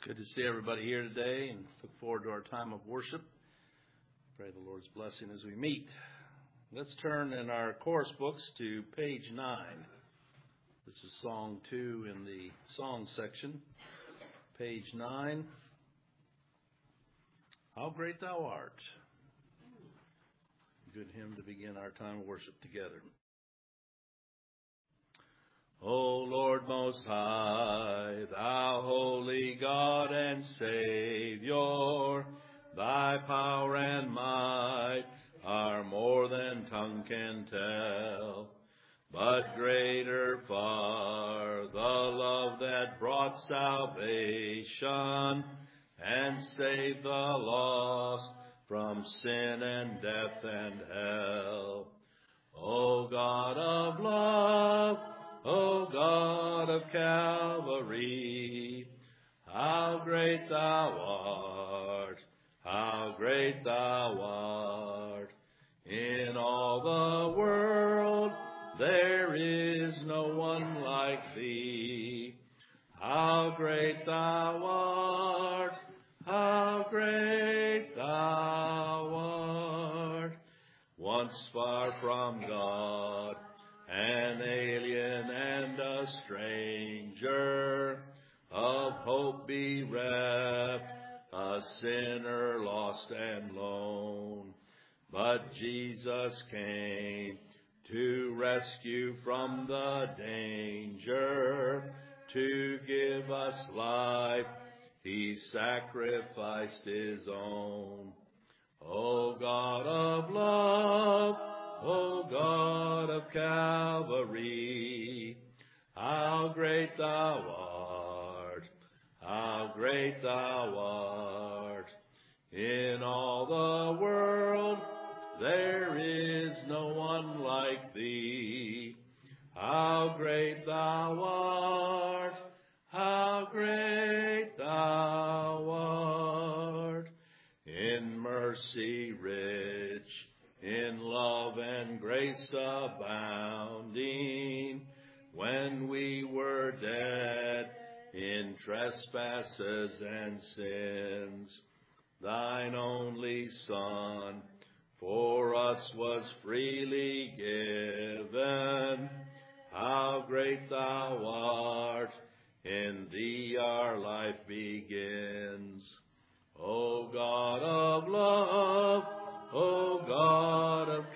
Good to see everybody here today and look forward to our time of worship. Pray the Lord's blessing as we meet. Let's turn in our chorus books to page 9. This is song 2 in the song section. Page 9. How Great Thou Art. Good hymn to begin our time of worship together. O Lord Most High, Thou holy God and Savior, Thy power and might are more than tongue can tell. But greater far the love that brought salvation and saved the lost from sin and death and hell. O God of love, O God of Calvary, how great Thou art, how great Thou art. In all the world there is no one like Thee. How great Thou art, how great Thou art. Once far from God, an alien and a stranger, of hope bereft, a sinner lost and lone. But Jesus came to rescue from the danger, to give us life. He sacrificed His own. O God of love, O God of Calvary, how great Thou art, how great Thou art. In all the world there is no one like Thee. How great Thou art, how great Thou art. In mercy rich, in love and grace abounding, when we were dead in trespasses and sins, Thine only Son for us was freely given. How great Thou art, in Thee our life begins. O God of love, O God of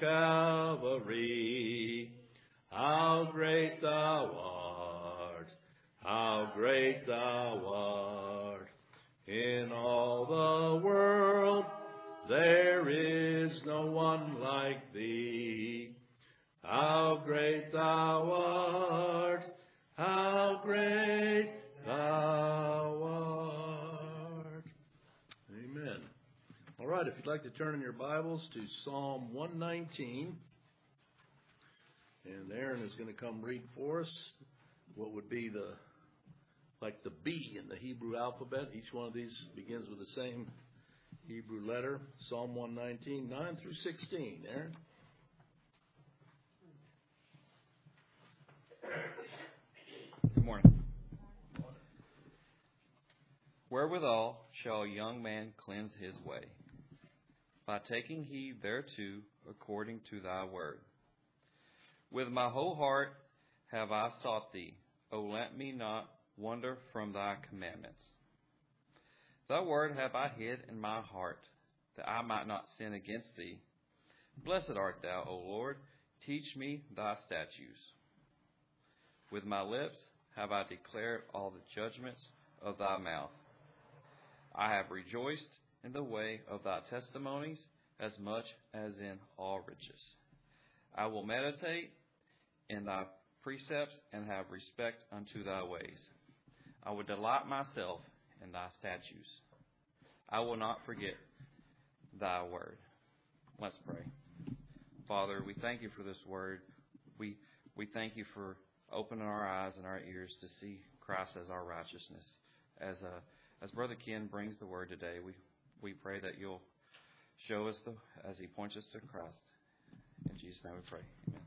Calvary, how great Thou art, how great Thou art. In all the world there is no one like Thee. How great Thou art, how great Thou art. Amen. All right, if you'd like to turn in your Bibles to Psalm 119, and Aaron is going to come read for us what would be the B in the Hebrew alphabet. Each one of these begins with the same Hebrew letter. Psalm 119, 9 through 16. Aaron? Good morning. Wherewithal shall a young man cleanse his way? By taking heed thereto according to Thy word. With my whole heart have I sought Thee. O let me not wander from Thy commandments. Thy word have I hid in my heart, that I might not sin against Thee. Blessed art Thou, O Lord. Teach me Thy statutes. With my lips have I declared all the judgments of Thy mouth. I have rejoiced in the way of Thy testimonies as much as in all riches. I will meditate in Thy precepts and have respect unto Thy ways. I will delight myself in Thy statutes. I will not forget Thy word. Let's pray. Father, we thank You for this word. We thank You for opening our eyes and our ears to see Christ as our righteousness. As Brother Ken brings the word today, we pray that You'll show us as he points us to Christ. In Jesus' name we pray. Amen.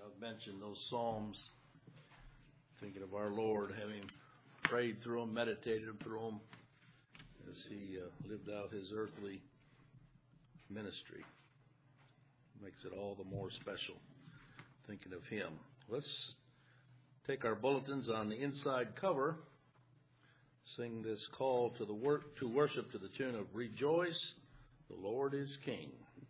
I've mentioned those Psalms, thinking of our Lord, having prayed through them, meditated through them as he lived out his earthly ministry. Makes it all the more special, thinking of him. Let's take our bulletins on the inside cover, sing this call to worship to the tune of Rejoice, the Lord is King.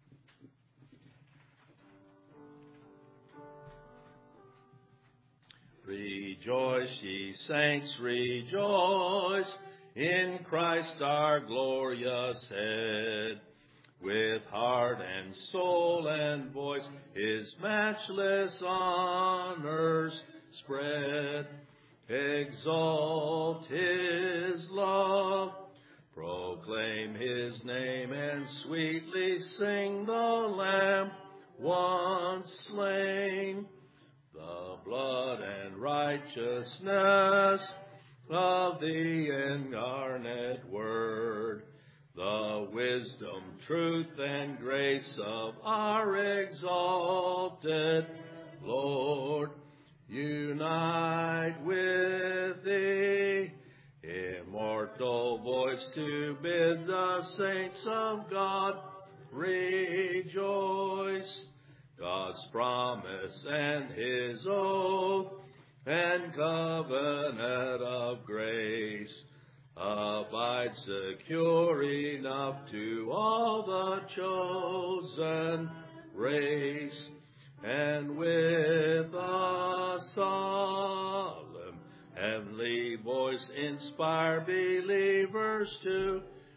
Rejoice, ye saints, rejoice, in Christ our glorious head. With heart and soul and voice, his matchless honors spread. Exalt his love, proclaim his name, and sweetly sing the Lamb once slain. The blood and righteousness of the incarnate Word, the wisdom, truth, and grace of our exalted Lord, unite with thee, immortal voice, to bid the saints of God rejoice. God's promise and his oath and covenant of grace abide secure enough to all the chosen race, and with a solemn heavenly voice inspire believers to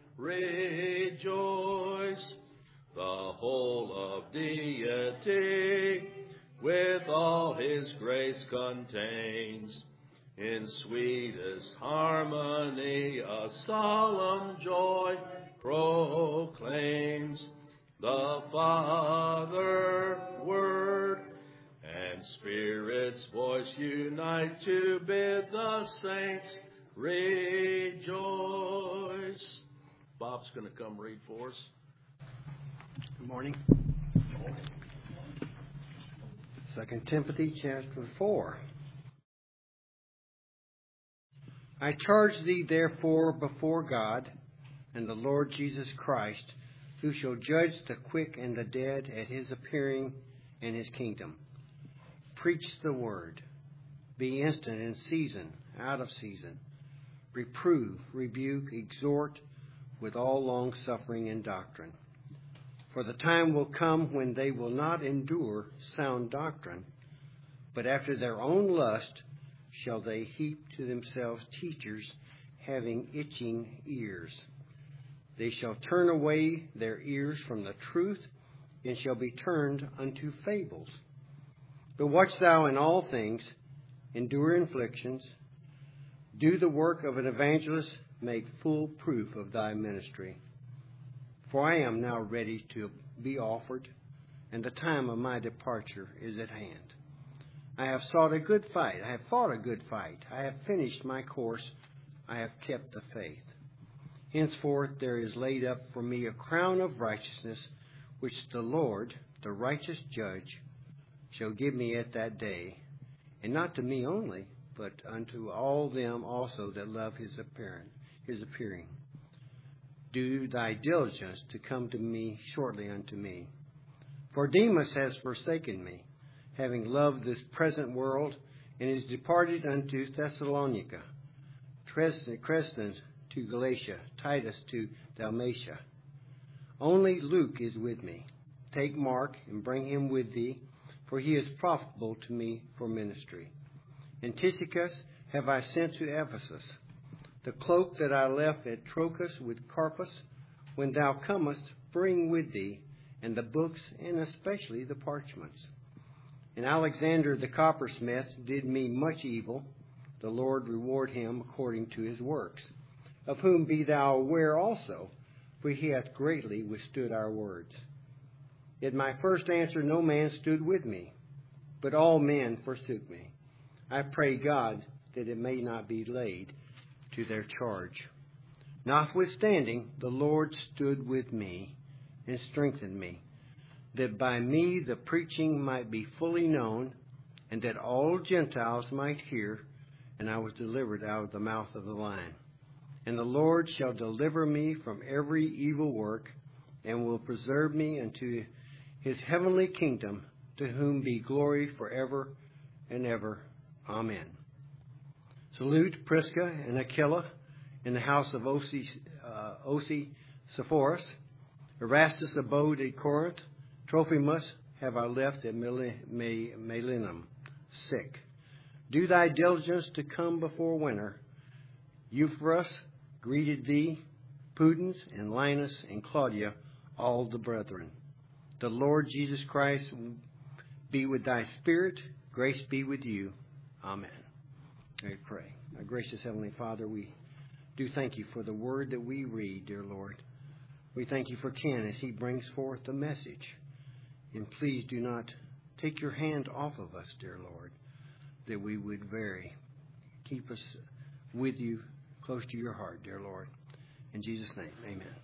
rejoice. The whole of deity with all his grace contains, in sweetest harmony a solemn joy proclaims. The Father, Word, and Spirit's voice unite to bid the saints rejoice. Bob's going to come read for us. Good morning. 2 Timothy chapter 4. I charge thee therefore before God and the Lord Jesus Christ, who shall judge the quick and the dead at his appearing in his kingdom. Preach the word. Be instant in season, out of season. Reprove, rebuke, exhort with all longsuffering and doctrine. For the time will come when they will not endure sound doctrine, but after their own lust shall they heap to themselves teachers having itching ears. They shall turn away their ears from the truth, and shall be turned unto fables. But watch thou in all things, endure afflictions, do the work of an evangelist, make full proof of thy ministry. For I am now ready to be offered, and the time of my departure is at hand. I have fought a good fight. I have finished my course. I have kept the faith. Henceforth there is laid up for me a crown of righteousness, which the Lord, the righteous judge, shall give me at that day, and not to me only, but unto all them also that love his appearing. Do thy diligence to come to me shortly unto me. For Demas has forsaken me, having loved this present world, and is departed unto Thessalonica. Crescens to Galatia, Titus to Dalmatia. Only Luke is with me. Take Mark and bring him with thee, for he is profitable to me for ministry. And Tychicus have I sent to Ephesus. The cloak that I left at Trochus with Carpus, when thou comest, bring with thee, and the books, and especially the parchments. And Alexander the coppersmith did me much evil. The Lord reward him according to his works, of whom be thou aware also, for he hath greatly withstood our words. At my first answer no man stood with me, but all men forsook me. I pray God that it may not be laid to their charge. Notwithstanding, the Lord stood with me and strengthened me, that by me the preaching might be fully known and that all Gentiles might hear, and I was delivered out of the mouth of the lion. And the Lord shall deliver me from every evil work, and will preserve me unto his heavenly kingdom, to whom be glory forever and ever. Amen. Salute Prisca and Aquila in the house of Onesiphorus. Erastus abode at Corinth. Trophimus have I left at Miletum, sick. Do thy diligence to come before winter. Euphorus greeted thee, Pudens and Linus and Claudia, all the brethren. The Lord Jesus Christ be with thy spirit. Grace be with you. Amen. I pray. Our gracious Heavenly Father, we do thank you for the word that we read, dear Lord. We thank you for Ken as he brings forth the message. And please do not take your hand off of us, dear Lord, that we would vary. Keep us with you, close to your heart, dear Lord. In Jesus' name, amen.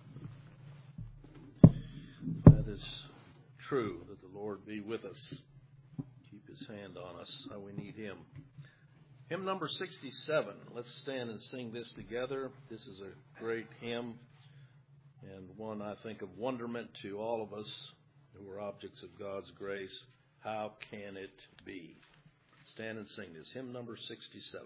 That is true, that the Lord be with us. Keep his hand on us, how we need him. Hymn number 67. Let's stand and sing this together. This is a great hymn, and one, I think, of wonderment to all of us who are objects of God's grace. How can it be? Stand and sing this. Hymn number 67.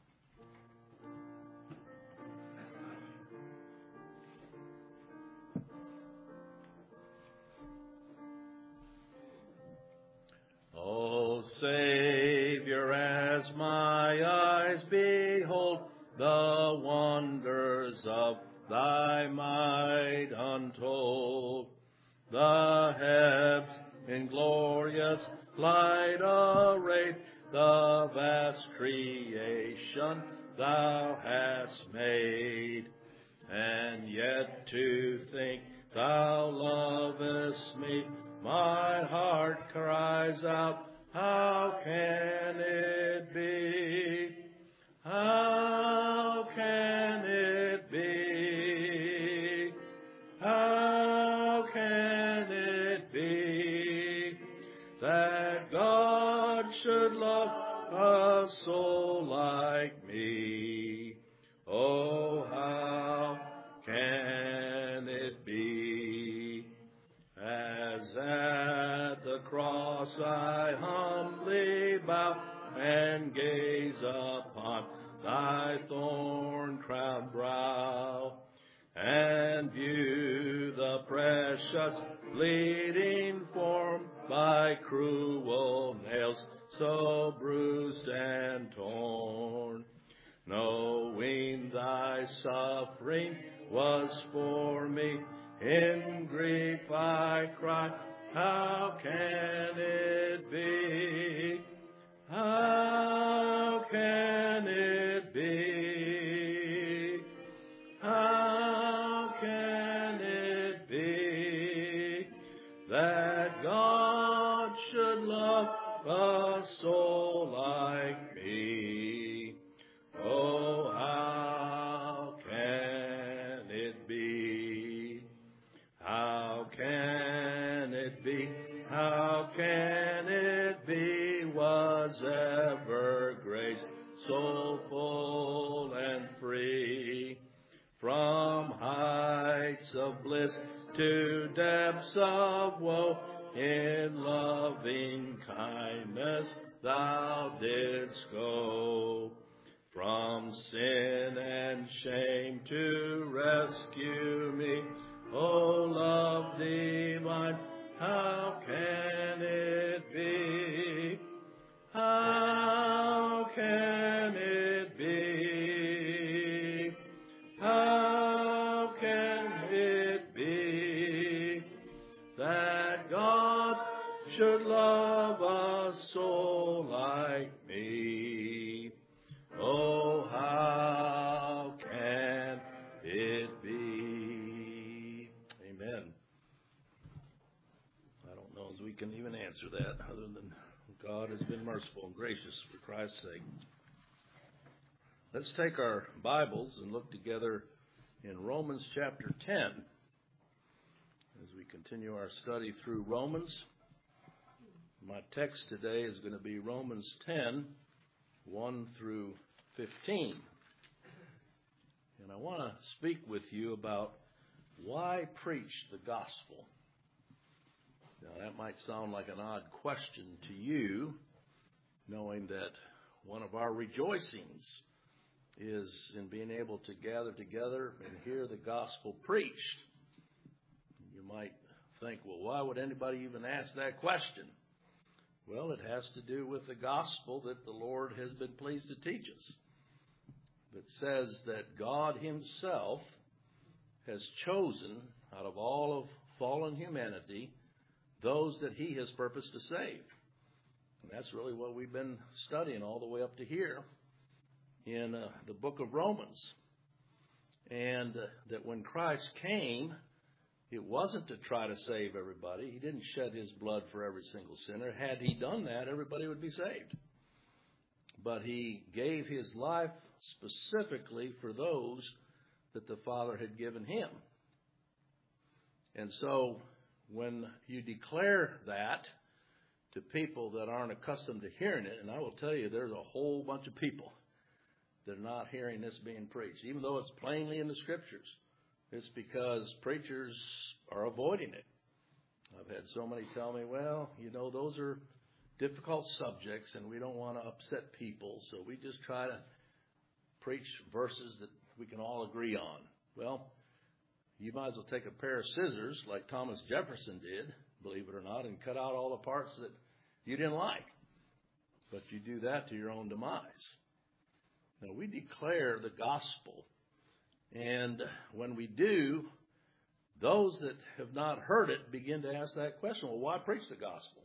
O Savior, as my eyes behold the wonders of thy might untold, the heavens in glorious light arrayed, the vast creation thou hast made, and yet to think thou lovest me, my heart cries out, how can it be? How can it be? How can it be that God should love a soul like me? Oh, how can it be? As at the cross I humbly bow and gaze upon thy thorn-crowned brow, and view the precious bleeding form by cruel nails so bruised and torn, knowing thy suffering was for me, in grief I cry, how can it be? How can it be? How can it be that God should love a soul like me? Oh, how can it be? How can it be? How can it be? Was ever grace so full and free? From heights of bliss to depths of woe, in loving kindness thou didst go. From sin and shame to rescue me, O love divine, how can it be? How can it be? How can it be that God should love a soul like me? Oh, how can it be? Amen. I don't know as we can even answer that other than God has been merciful and gracious for Christ's sake. Let's take our Bibles and look together in Romans chapter 10 as we continue our study through Romans. My text today is going to be Romans 10, 1 through 15. And I want to speak with you about why preach the gospel. Now, that might sound like an odd question to you, knowing that one of our rejoicings is in being able to gather together and hear the gospel preached. You might think, well, why would anybody even ask that question? Well, it has to do with the gospel that the Lord has been pleased to teach us. It says that God himself has chosen out of all of fallen humanity those that he has purposed to save. And that's really what we've been studying all the way up to here in the book of Romans. And that when Christ came, it wasn't to try to save everybody. He didn't shed his blood for every single sinner. Had he done that, everybody would be saved. But he gave his life specifically for those that the Father had given him. And so when you declare that to people that aren't accustomed to hearing it, and I will tell you there's a whole bunch of people that are not hearing this being preached, even though it's plainly in the Scriptures. It's because preachers are avoiding it. I've had so many tell me, well, those are difficult subjects and we don't want to upset people, so we just try to preach verses that we can all agree on. Well, you might as well take a pair of scissors like Thomas Jefferson did, believe it or not, and cut out all the parts that you didn't like. But you do that to your own demise. Now, we declare the gospel, and when we do, those that have not heard it begin to ask that question, well, why preach the gospel?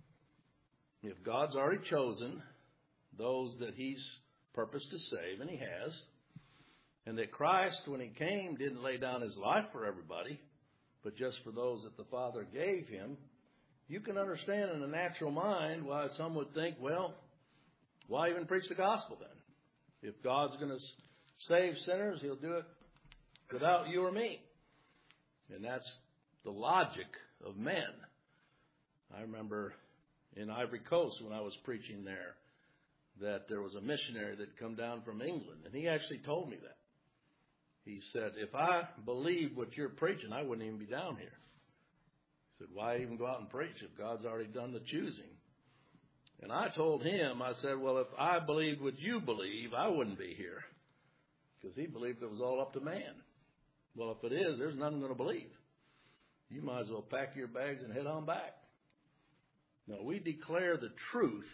If God's already chosen those that he's purposed to save, and he has, and that Christ, when he came, didn't lay down his life for everybody, but just for those that the Father gave him, you can understand in a natural mind why some would think, well, why even preach the gospel then? If God's going to save sinners, he'll do it without you or me. And that's the logic of men. I remember in Ivory Coast when I was preaching there that there was a missionary that had come down from England, and he actually told me that. He said, if I believed what you're preaching, I wouldn't even be down here. He said, why even go out and preach if God's already done the choosing? And I told him, I said, well, if I believed what you believe, I wouldn't be here. Because he believed it was all up to man. Well, if it is, there's nothing going to believe. You might as well pack your bags and head on back. No, we declare the truth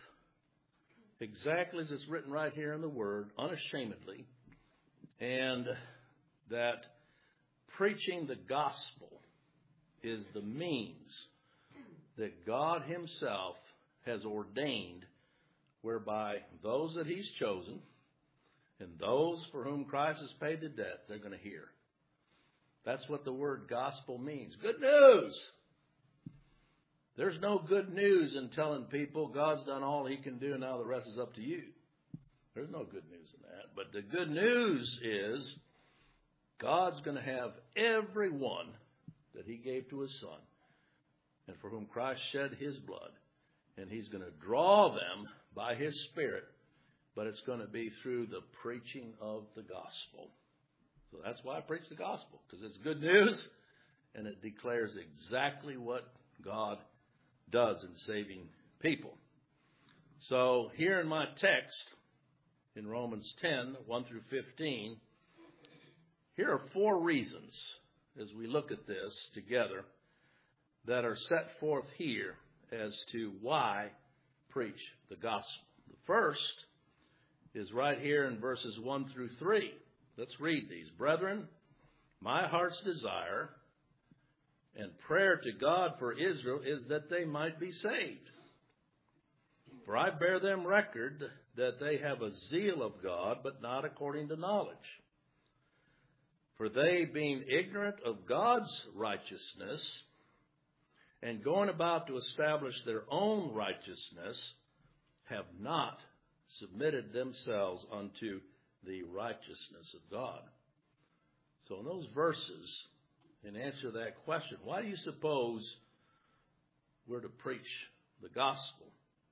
exactly as it's written right here in the Word, unashamedly, and that preaching the gospel is the means that God himself has ordained whereby those that he's chosen and those for whom Christ has paid the debt, they're going to hear. That's what the word gospel means. Good news! There's no good news in telling people God's done all he can do and now the rest is up to you. There's no good news in that. But the good news is God's going to have everyone that he gave to his Son and for whom Christ shed his blood. And he's going to draw them by his Spirit, but it's going to be through the preaching of the gospel. So that's why I preach the gospel, because it's good news, and it declares exactly what God does in saving people. So here in my text, in Romans 10, 1 through 15, here are 4 reasons, as we look at this together, that are set forth here as to why preach the gospel. The first is right here in verses 1 through 3. Let's read these. Brethren, my heart's desire and prayer to God for Israel is that they might be saved. For I bear them record that they have a zeal of God, but not according to knowledge. For they, being ignorant of God's righteousness, and going about to establish their own righteousness, have not submitted themselves unto the righteousness of God. So in those verses, in answer to that question, why do you suppose we're to preach the gospel?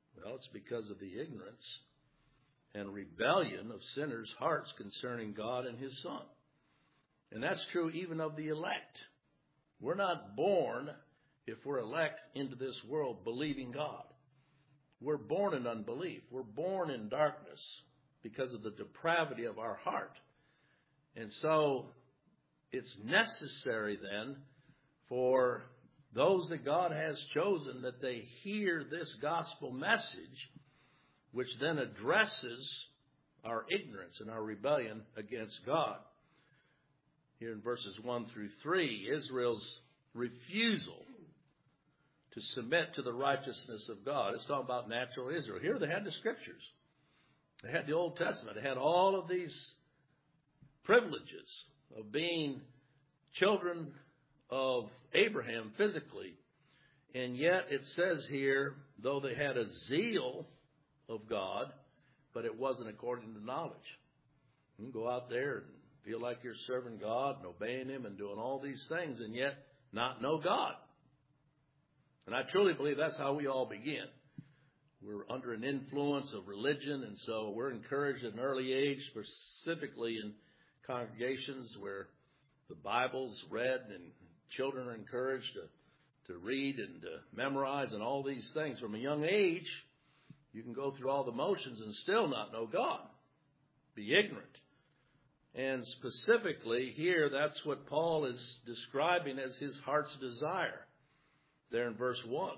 Well, it's because of the ignorance and rebellion of sinners' hearts concerning God and His Son. And that's true even of the elect. We're not born, if we're elect, into this world believing God. We're born in unbelief. We're born in darkness because of the depravity of our heart. And so it's necessary then for those that God has chosen that they hear this gospel message, which then addresses our ignorance and our rebellion against God. Here in verses 1 through 3, Israel's refusal to submit to the righteousness of God. It's talking about natural Israel. Here they had the Scriptures. They had the Old Testament. They had all of these privileges of being children of Abraham physically. And yet it says here, though they had a zeal of God, but it wasn't according to knowledge. You can go out there and feel like you're serving God and obeying Him and doing all these things and yet not know God. And I truly believe that's how we all begin. We're under an influence of religion, and so we're encouraged at an early age, specifically in congregations where the Bible's read and children are encouraged to read and to memorize and all these things. From a young age, you can go through all the motions and still not know God, be ignorant. And specifically here, that's what Paul is describing as his heart's desire. There in verse 1,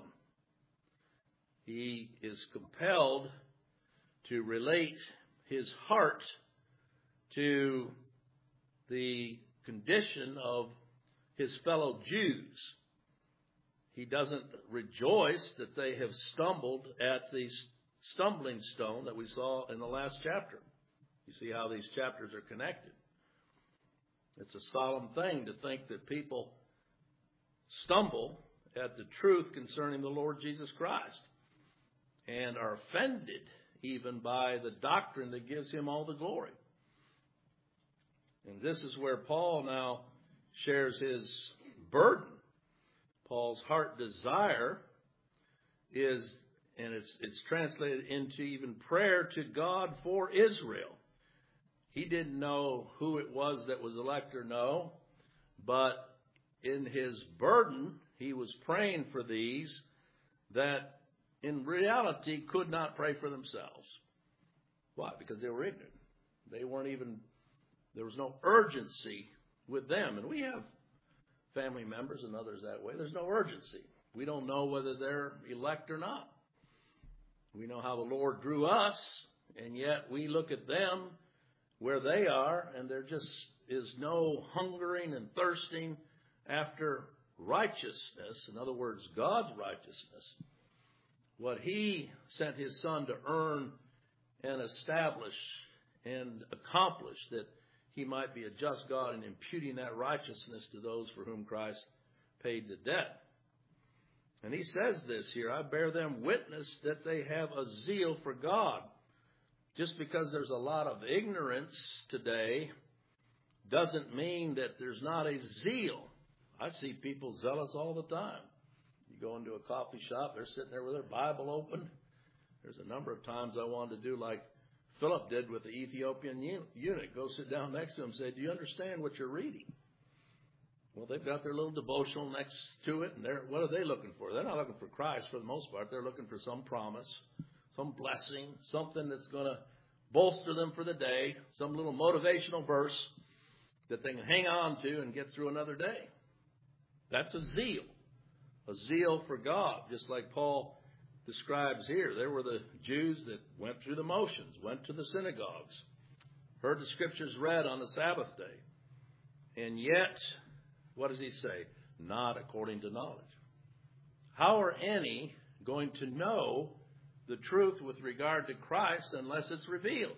he is compelled to relate his heart to the condition of his fellow Jews. He doesn't rejoice that they have stumbled at the stumbling stone that we saw in the last chapter. You see how these chapters are connected. It's a solemn thing to think that people stumble at the truth concerning the Lord Jesus Christ and are offended even by the doctrine that gives Him all the glory. And this is where Paul now shares his burden. Paul's heart desire is, and it's translated into even prayer to God for Israel. He didn't know who it was that was elect or no, but in his burden, he was praying for these that in reality could not pray for themselves. Why? Because they were ignorant. They weren't even, there was no urgency with them. And we have family members and others that way. There's no urgency. We don't know whether they're elect or not. We know how the Lord drew us, and yet we look at them where they are, and there just is no hungering and thirsting after righteousness. In other words, God's righteousness. What He sent His Son to earn and establish and accomplish, that He might be a just God in imputing that righteousness to those for whom Christ paid the debt. And he says this here, I bear them witness that they have a zeal for God. Just because there's a lot of ignorance today doesn't mean that there's not a zeal. I see people zealous all the time. You go into a coffee shop, they're sitting there with their Bible open. There's a number of times I wanted to do like Philip did with the Ethiopian eunuch. Go sit down next to him and say, do you understand what you're reading? Well, they've got their little devotional next to it, and what are they looking for? They're not looking for Christ for the most part. They're looking for some promise, some blessing, something that's going to bolster them for the day, some little motivational verse that they can hang on to and get through another day. That's a zeal for God, just like Paul describes here. There were the Jews that went through the motions, went to the synagogues, heard the Scriptures read on the Sabbath day, and yet, what does he say? Not according to knowledge. How are any going to know the truth with regard to Christ unless it's revealed?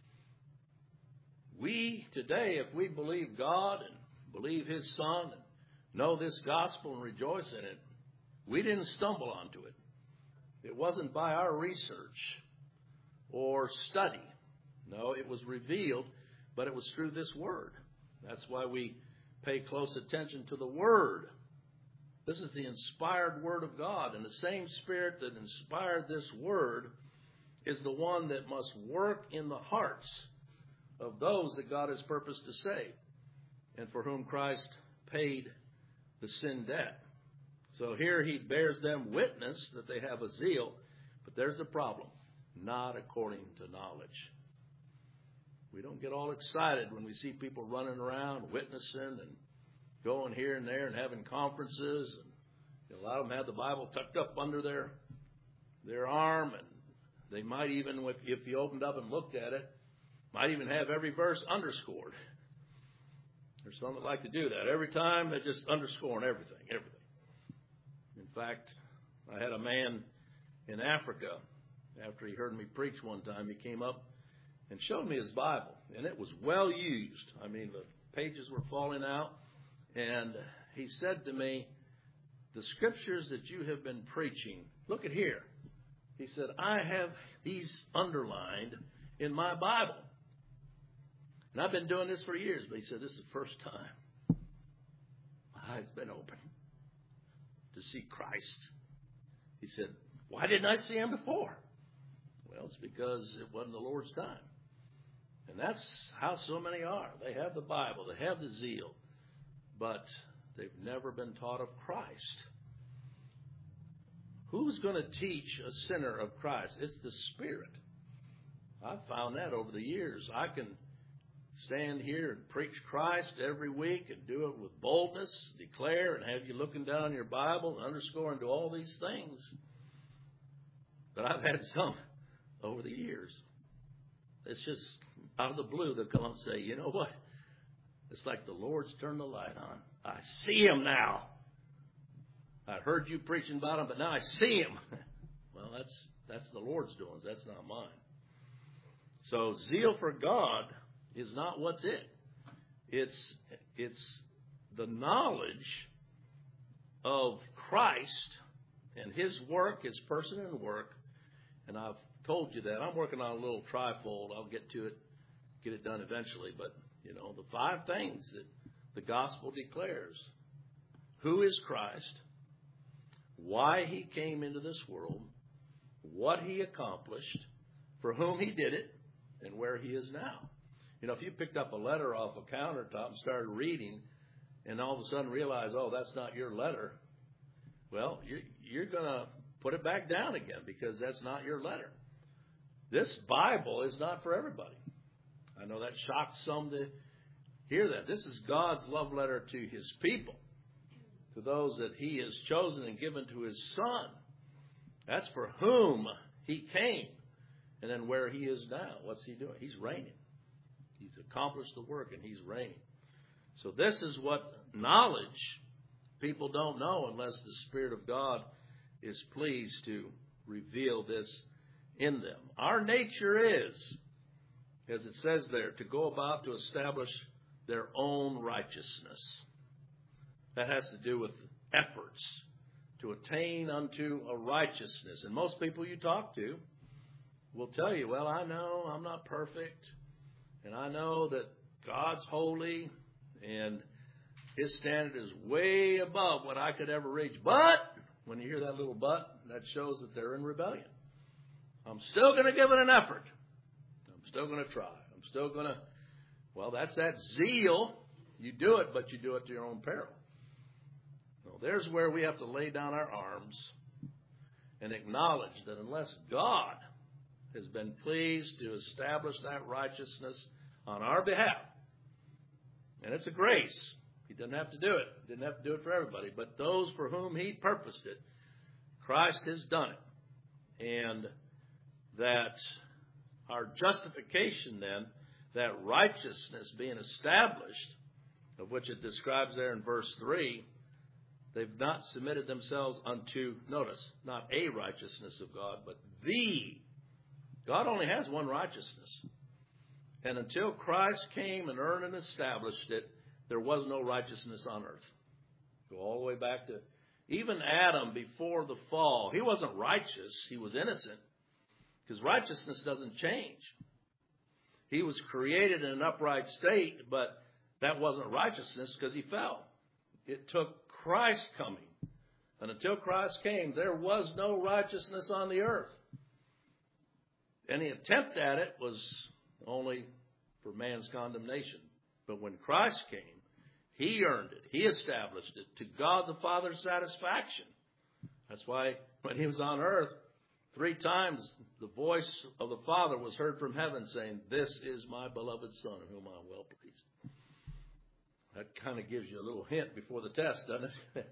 We today, if we believe God and believe His Son and know this gospel and rejoice in it, we didn't stumble onto it. It wasn't by our research or study. No, it was revealed, but it was through this Word. That's why we pay close attention to the Word This is the inspired Word of God, and the same Spirit that inspired this Word is the one that must work in the hearts of those that God has purposed to save, and for whom Christ paid the sin debt. So here he bears them witness that they have a zeal, but there's the problem: not according to knowledge. We don't get all excited when we see people running around witnessing and going here and there and having conferences. And a lot of them have the Bible tucked up under their arm, and they might even, if you opened up and looked at it, might even have every verse underscored. There's some that like to do that. Every time they're just underscoring everything. In fact, I had a man in Africa, after he heard me preach one time, he came up and showed me his Bible, and it was well used. I mean, the pages were falling out, and he said to me, "The scriptures that you have been preaching, look at here." He said, "I have these underlined in my Bible. And I've been doing this for years." But he said, "This is the first time my eyes been open to see Christ." He said, "Why didn't I see him before?" Well, it's because it wasn't the Lord's time. And that's how so many are. They have the Bible, they have the zeal, but they've never been taught of Christ. Who's going to teach a sinner of Christ? It's the Spirit. I've found that over the years. I can stand here and preach Christ every week and do it with boldness, declare, and have you looking down your Bible and underscoring, do all these things. But I've had some over the years. It's just out of the blue, they'll come up and say, "You know what? It's like the Lord's turned the light on. I see him now. I heard you preaching about him, but now I see him." Well, that's the Lord's doings. That's not mine. So zeal for God is not what's it. It's the knowledge of Christ and his work, his person and work. And I've told you that. I'm working on a little trifold. I'll get to it, get it done eventually. But, the 5 things that the gospel declares: who is Christ, why he came into this world, what he accomplished, for whom he did it, and where he is now. If you picked up a letter off a countertop and started reading, and all of a sudden realize, oh, that's not your letter, well, you're going to put it back down again, because that's not your letter. This Bible is not for everybody. I know that shocked some to hear that. This is God's love letter to his people, to those that he has chosen and given to his Son. That's for whom he came. And then where he is now, what's he doing? He's reigning. He's accomplished the work, and he's reigning. So this is what knowledge people don't know unless the Spirit of God is pleased to reveal this in them. Our nature is, as it says there, to go about to establish their own righteousness. That has to do with efforts to attain unto a righteousness. And most people you talk to will tell you, well, I know I'm not perfect, and I know that God's holy, and his standard is way above what I could ever reach. But when you hear that little but, that shows that they're in rebellion. I'm still going to give it an effort. I'm still going to try. I'm still going to, well, that's that zeal. You do it, but you do it to your own peril. Well, there's where we have to lay down our arms and acknowledge that unless God has been pleased to establish that righteousness on our behalf, and it's a grace. He doesn't have to do it. He didn't have to do it for everybody. But those for whom he purposed it, Christ has done it. And that our justification then, that righteousness being established, of which it describes there in verse 3, they've not submitted themselves unto, notice, not a righteousness of God, but the. God only has one righteousness. And until Christ came and earned and established it, there was no righteousness on earth. Go all the way back to even Adam before the fall. He wasn't righteous. He was innocent, because righteousness doesn't change. He was created in an upright state, but that wasn't righteousness because he fell. It took Christ coming And until Christ came, there was no righteousness on the earth. Any attempt at it was only for man's condemnation. But when Christ came, He earned it. He established it to God the Father's satisfaction. That's why when He was on earth, 3 times the voice of the Father was heard from heaven saying, "This is my beloved Son in whom I am well pleased." That kind of gives you a little hint before the test, doesn't it?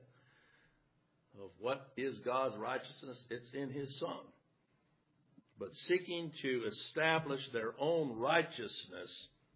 Of what is God's righteousness? It's in His Son. But seeking to establish their own righteousness,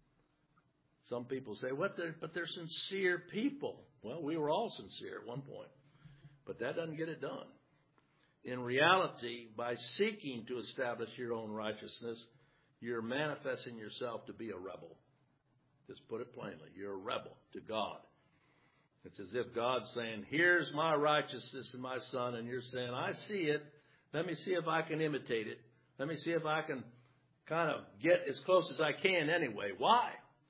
some people say, but they're sincere people. Well, we were all sincere at one point. But that doesn't get it done. In reality, by seeking to establish your own righteousness, you're manifesting yourself to be a rebel. Just put it plainly. You're a rebel to God. It's as if God's saying, "Here's my righteousness in my Son," and you're saying, "I see it. Let me see if I can imitate it. Let me see if I can kind of get as close as I can anyway." Why?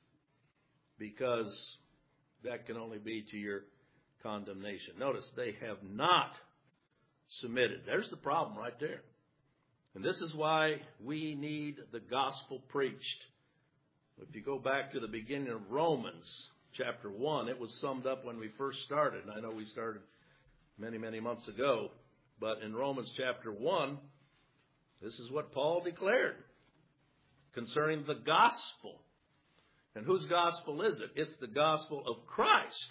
Because that can only be to your condemnation. Notice, they have not submitted. There's the problem right there. And this is why we need the gospel preached. If you go back to the beginning of Romans chapter 1, it was summed up when we first started. And I know we started many, many months ago. But in Romans chapter 1, this is what Paul declared concerning the gospel. And whose gospel is it? It's the gospel of Christ.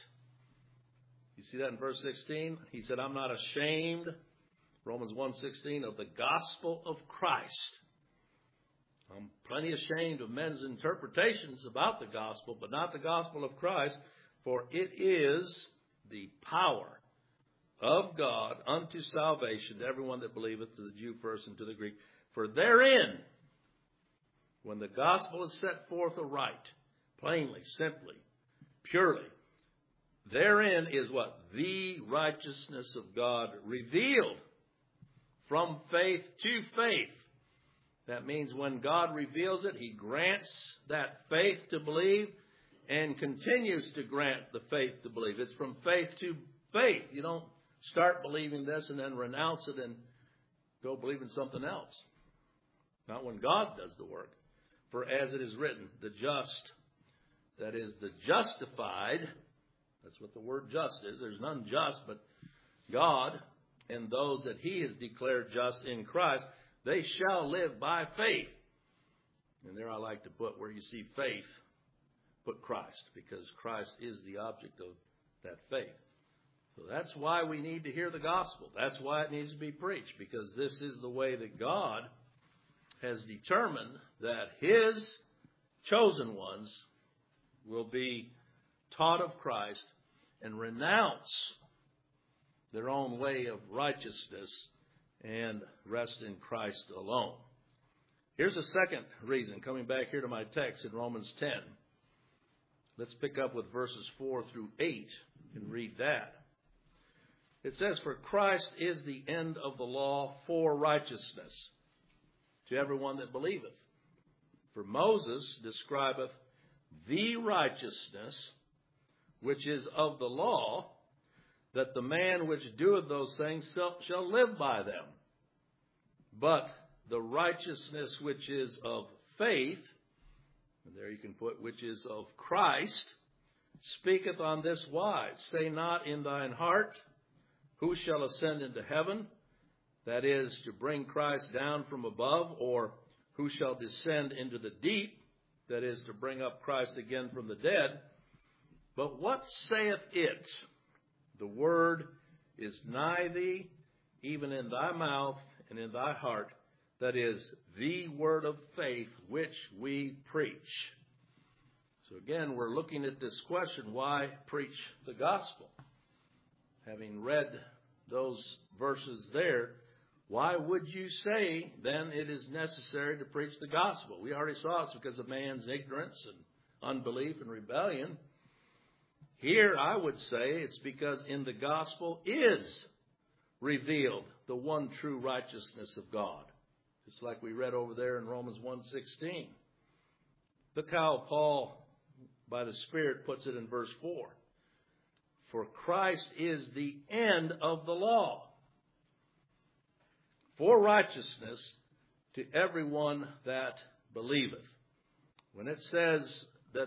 You see that in verse 16? He said, "I'm not ashamed," Romans 1:16, "of the gospel of Christ." I'm plenty ashamed of men's interpretations about the gospel, but not the gospel of Christ, for it is the power of God unto salvation to everyone that believeth, to the Jew first and to the Greek. For therein, when the gospel is set forth aright, plainly, simply, purely, therein is what? The righteousness of God revealed from faith to faith. That means when God reveals it, He grants that faith to believe and continues to grant the faith to believe. It's from faith to faith. You don't start believing this and then renounce it and go believe in something else. Not when God does the work. For as it is written, the just, that is the justified, that's what the word just is. There's none just but God, and those that He has declared just in Christ, they shall live by faith. And there I like to put, where you see faith, put Christ, because Christ is the object of that faith. So that's why we need to hear the gospel. That's why it needs to be preached, because this is the way that God has determined that His chosen ones will be taught of Christ and renounce their own way of righteousness and rest in Christ alone. Here's a second reason, coming back here to my text in Romans 10. Let's pick up with verses 4 through 8 and read that. It says, "For Christ is the end of the law for righteousness to everyone that believeth. For Moses describeth the righteousness which is of the law, that the man which doeth those things shall live by them. But the righteousness which is of faith," and there you can put "which is of Christ, speaketh on this wise, say not in thine heart, who shall ascend into heaven, that is, to bring Christ down from above, or who shall descend into the deep, that is, to bring up Christ again from the dead. But what saith it? The word is nigh thee, even in thy mouth and in thy heart, that is, the word of faith which we preach." So again, we're looking at this question, why preach the gospel? Having read those verses there, why would you say then it is necessary to preach the gospel? We already saw it's because of man's ignorance and unbelief and rebellion. Here, I would say it's because in the gospel is revealed the one true righteousness of God. Just like we read over there in Romans 1:16. Look how Paul, by the Spirit, puts it in verse 4. For Christ is the end of the law, for righteousness to everyone that believeth. When it says that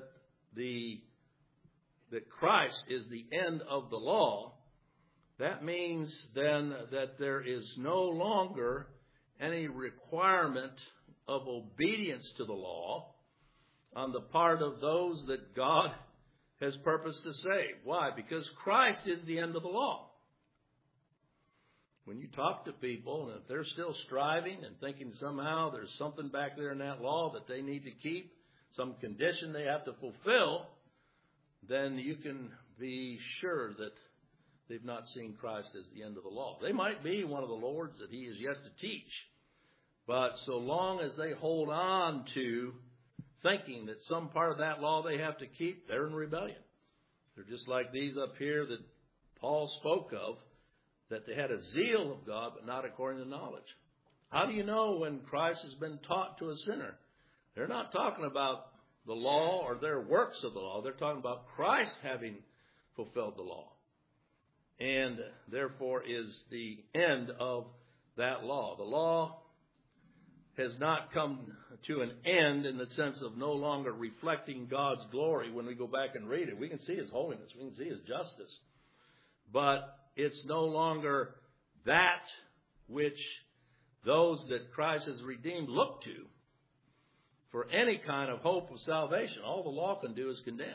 Christ is the end of the law, that means then that there is no longer any requirement of obedience to the law on the part of those that God has purposed to save. Why? Because Christ is the end of the law. When you talk to people, and if they're still striving and thinking somehow there's something back there in that law that they need to keep, some condition they have to fulfill, then you can be sure that they've not seen Christ as the end of the law. They might be one of the Lords that he is yet to teach, but so long as they hold on to thinking that some part of that law they have to keep, they're in rebellion. They're just like these up here that Paul spoke of, that they had a zeal of God, but not according to knowledge. How do you know when Christ has been taught to a sinner? They're not talking about the law or their works of the law. They're talking about Christ having fulfilled the law. And therefore is the end of that law. The law has not come to an end in the sense of no longer reflecting God's glory. When we go back and read it, we can see His holiness. We can see His justice. But it's no longer that which those that Christ has redeemed look to for any kind of hope of salvation. All the law can do is condemn.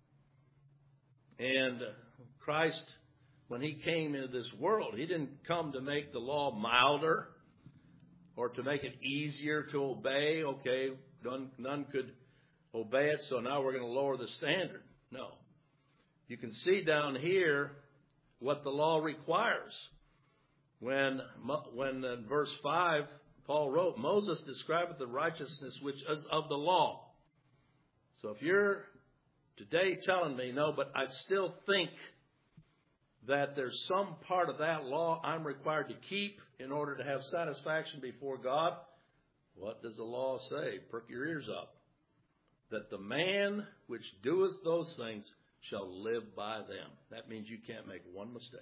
And Christ, when He came into this world, He didn't come to make the law milder or to make it easier to obey. Okay, none could obey it, so now we're going to lower the standard. No. You can see down here what the law requires. When in verse 5, Paul wrote, Moses describeth the righteousness which is of the law. So if you're today telling me, no, but I still think that there's some part of that law I'm required to keep in order to have satisfaction before God, what does the law say? Perk your ears up. That the man which doeth those things shall live by them. That means you can't make one mistake.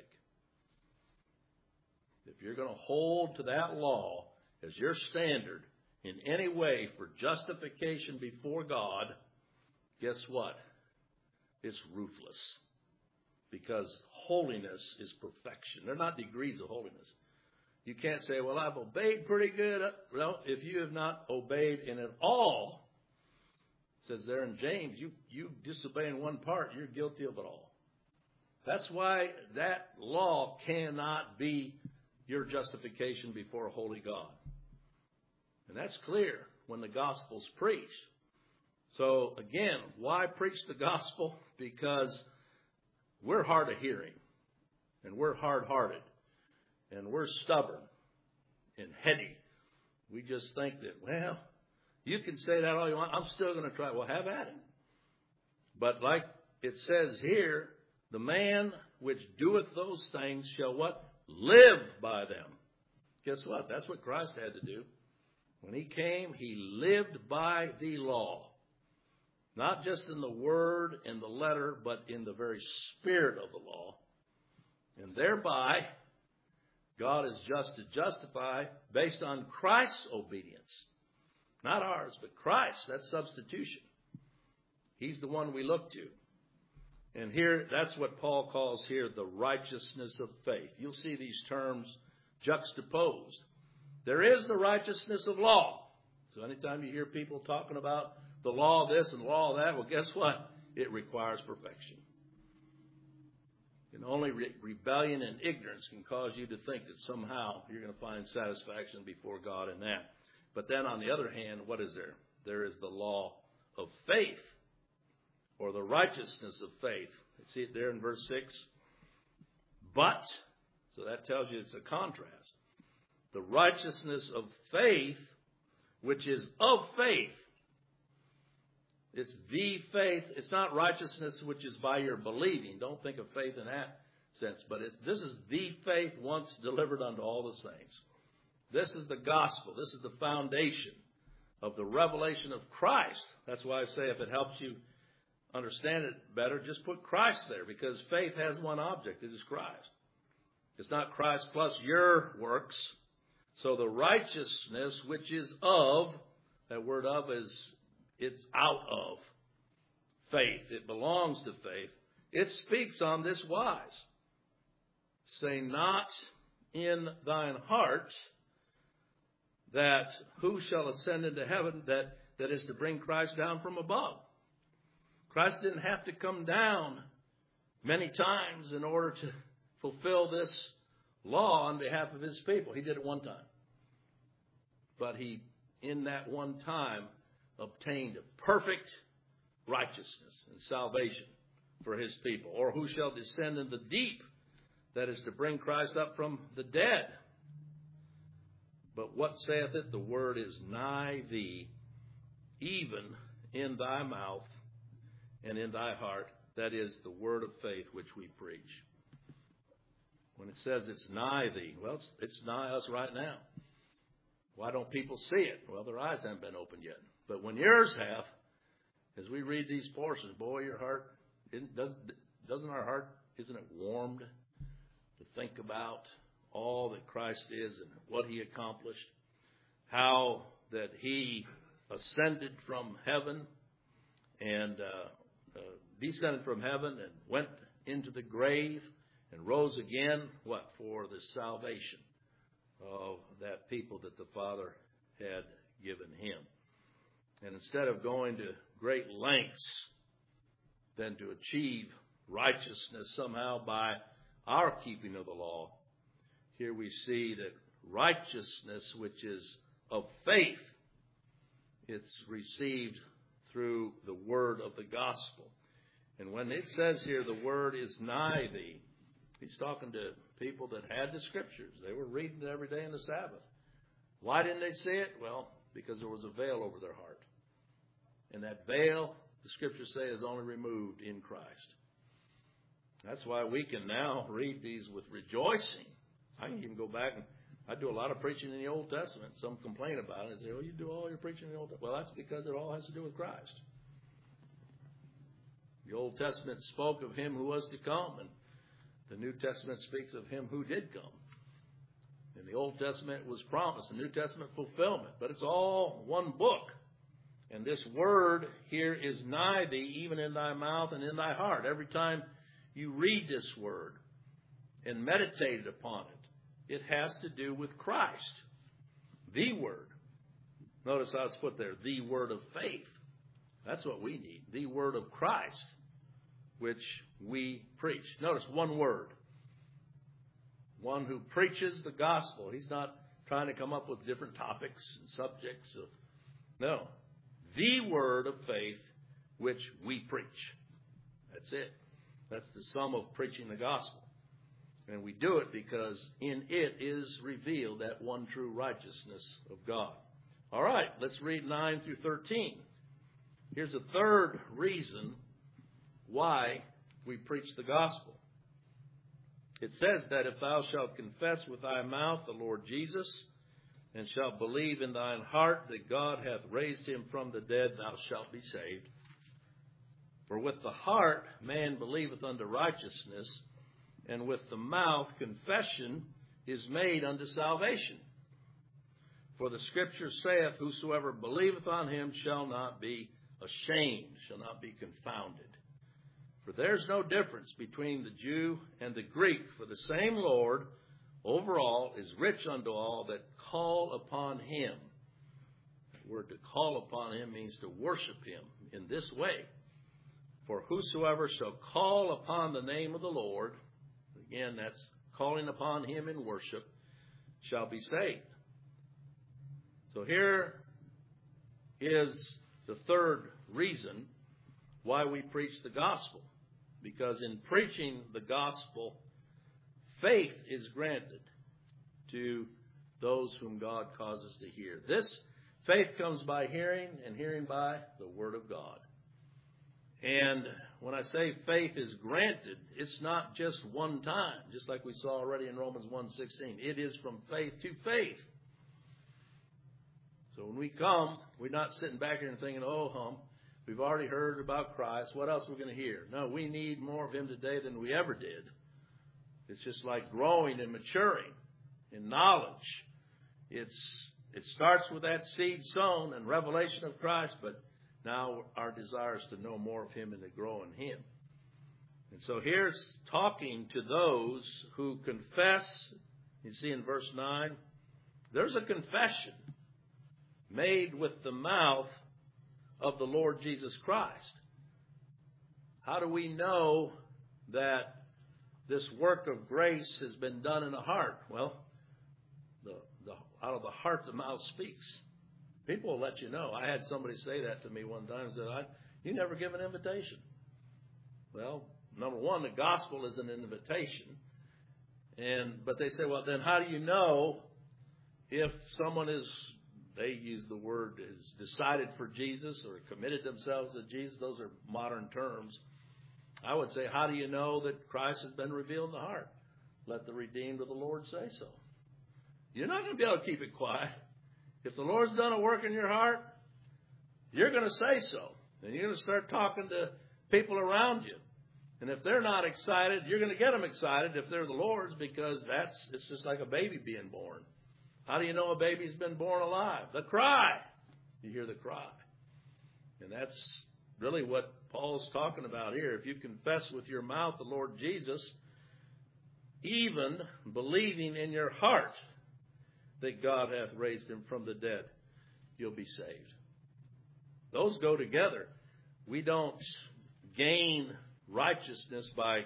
If you're going to hold to that law as your standard in any way for justification before God, guess what? It's ruthless. Because holiness is perfection. They're not degrees of holiness. You can't say, well, I've obeyed pretty good. Well, if you have not obeyed in it all, it says there in James, you disobey in one part, you're guilty of it all. That's why that law cannot be your justification before a holy God. And that's clear when the gospel's preached. So, again, why preach the gospel? Because we're hard of hearing, and we're hard-hearted, and we're stubborn and heady. We just think that, well, you can say that all you want. I'm still going to try. Well, have at it. But like it says here, the man which doeth those things shall what? Live by them. Guess what? That's what Christ had to do. When He came, He lived by the law. Not just in the word and the letter, but in the very spirit of the law. And thereby, God is just to justify based on Christ's obedience. Not ours, but Christ. That's substitution. He's the one we look to. And here, that's what Paul calls here the righteousness of faith. You'll see these terms juxtaposed. There is the righteousness of law. So anytime you hear people talking about the law of this and the law of that, well, guess what? It requires perfection. And only rebellion and ignorance can cause you to think that somehow you're going to find satisfaction before God in that. But then on the other hand, what is there? There is the law of faith, or the righteousness of faith. See it there in verse 6? But, so that tells you it's a contrast. The righteousness of faith, which is of faith. It's the faith. It's not righteousness which is by your believing. Don't think of faith in that sense. But this is the faith once delivered unto all the saints. This is the gospel. This is the foundation of the revelation of Christ. That's why I say if it helps you understand it better, just put Christ there, because faith has one object. It is Christ. It's not Christ plus your works. So the righteousness which is of, that word of is, it's out of faith. It belongs to faith. It speaks on this wise. Say not in thine heart that who shall ascend into heaven, that is to bring Christ down from above. Christ didn't have to come down many times in order to fulfill this law on behalf of his people. He did it one time. But he, in that one time, obtained a perfect righteousness and salvation for his people. Or who shall descend in the deep, that is to bring Christ up from the dead. But what saith it? The word is nigh thee, even in thy mouth and in thy heart. That is the word of faith which we preach. When it says it's nigh thee, well, it's nigh us right now. Why don't people see it? Well, their eyes haven't been opened yet. But when yours have, as we read these portions, boy, your heart, doesn't our heart, isn't it warmed to think about all that Christ is and what he accomplished? How that he ascended from heaven and descended from heaven and went into the grave and rose again, what? For the salvation of that people that the Father had given him. And instead of going to great lengths then to achieve righteousness somehow by our keeping of the law, here we see that righteousness, which is of faith, it's received through the word of the gospel. And when it says here the word is nigh thee, he's talking to people that had the scriptures. They were reading it every day in the Sabbath. Why didn't they see it? Well, because there was a veil over their heart. And that veil, the scriptures say, is only removed in Christ. That's why we can now read these with rejoicing. I can even go back and I do a lot of preaching in the Old Testament. Some complain about it and say, oh, you do all your preaching in the Old Testament. Well, that's because it all has to do with Christ. The Old Testament spoke of him who was to come, and the New Testament speaks of him who did come. And the Old Testament was promised, the New Testament fulfillment. But it's all one book. And this word here is nigh thee, even in thy mouth and in thy heart. Every time you read this word and meditate upon it, it has to do with Christ. The word. Notice how it's put there, the word of faith. That's what we need. The word of Christ, which we preach. Notice one word. One who preaches the gospel. He's not trying to come up with different topics and subjects. No. The word of faith, which we preach. That's it. That's the sum of preaching the gospel. And we do it because in it is revealed that one true righteousness of God. All right, let's read 9 through 13. Here's a third reason why we preach the gospel. It says that if thou shalt confess with thy mouth the Lord Jesus, and shalt believe in thine heart that God hath raised him from the dead, thou shalt be saved. For with the heart man believeth unto righteousness, and with the mouth confession is made unto salvation. For the scripture saith, whosoever believeth on him shall not be ashamed, shall not be confounded. For there's no difference between the Jew and the Greek, for the same Lord over all is rich unto all that call upon him. The word to call upon him means to worship him in this way. For whosoever shall call upon the name of the Lord, again, that's calling upon him in worship, shall be saved. So here is the third reason why we preach the gospel. Because in preaching the gospel, faith is granted to those whom God causes to hear. This faith comes by hearing, and hearing by the word of God. And when I say faith is granted, it's not just one time, just like we saw already in Romans 1:16. It is from faith to faith. So when we come, we're not sitting back here and thinking, oh, We've already heard about Christ. What else are we going to hear? No, we need more of Him today than we ever did. It's just like growing and maturing in knowledge. It starts with that seed sown and revelation of Christ, but now our desire is to know more of Him and to grow in Him. And so here's talking to those who confess. You see in verse 9, there's a confession made with the mouth of the Lord Jesus Christ. How do we know that this work of grace has been done in the heart? Well, out of the heart the mouth speaks. People will let you know. I had somebody say that to me one time. Said, "You never give an invitation." Well, number one, the gospel is an invitation. But they say, well, then how do you know if someone they use the word, is decided for Jesus or committed themselves to Jesus? Those are modern terms. I would say, how do you know that Christ has been revealed in the heart? Let the redeemed of the Lord say so. You're not going to be able to keep it quiet. If the Lord's done a work in your heart, you're going to say so. And you're going to start talking to people around you. And if they're not excited, you're going to get them excited if they're the Lord's, because it's just like a baby being born. How do you know a baby's been born alive? The cry. You hear the cry. And that's really what Paul's talking about here. If you confess with your mouth the Lord Jesus, even believing in your heart that God hath raised him from the dead, you'll be saved. Those go together. We don't gain righteousness by